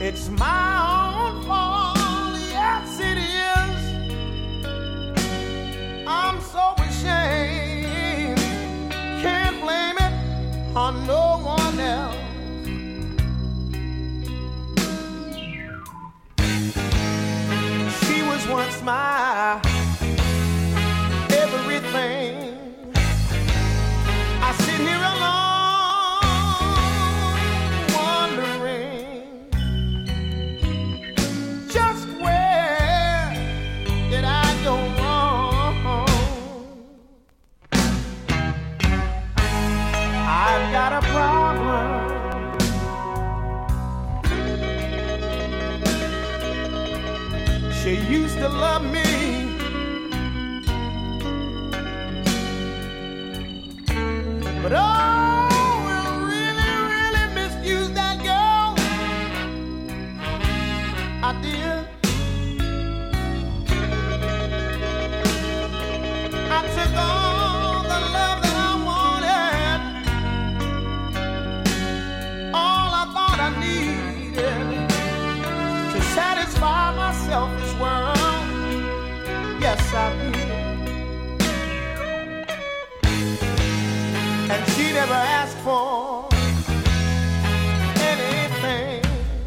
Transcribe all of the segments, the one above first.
It's my own fault, yes it is. I'm so ashamed, can't blame it on no one else. She was once my everything. I sit here alone, wondering just where did I go wrong. I've got a problem. She used to love me, but oh, I really, really misused that girl. I did. I took all the love that I wanted, all I thought I needed to satisfy my selfish world. Yes, I did. And she never asked for anything.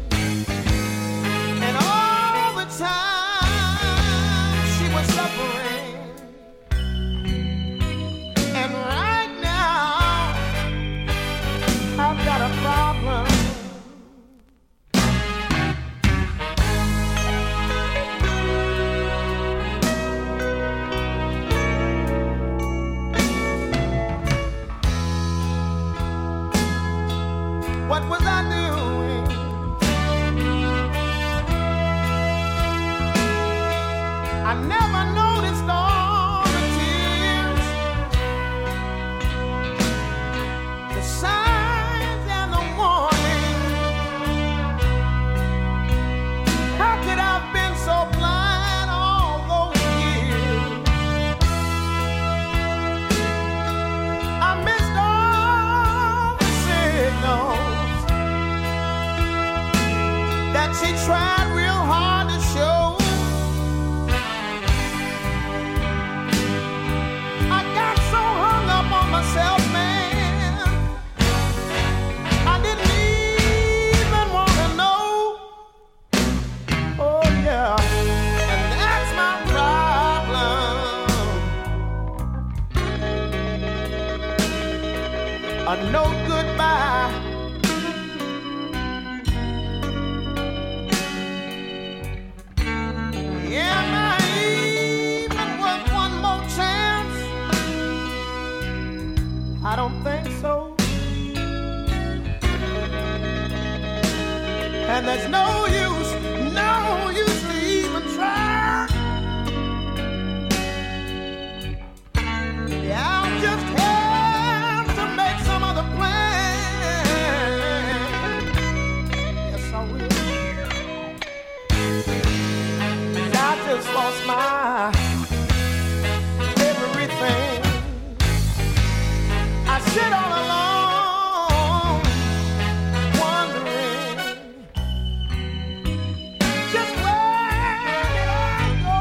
And all the time she was suffering. And right now I've got a problem. What was I doing? I never noticed all the tears, the signs and the warnings. How could I have been so blind all those years? I missed all the signals that she tried real hard to show. I got so hung up on myself, man, I didn't even want to know. Oh yeah, and that's my problem. A no goodbye. Am I even worth one more chance? I don't think so. And there's no use to even try. Yeah, I'll just have to make some other plan. Yes, I will. I just lost my everything. I sit all alone, wondering just where did I go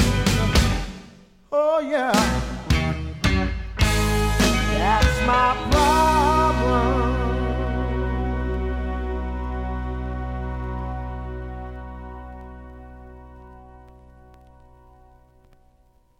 wrong? Oh yeah, that's my problem.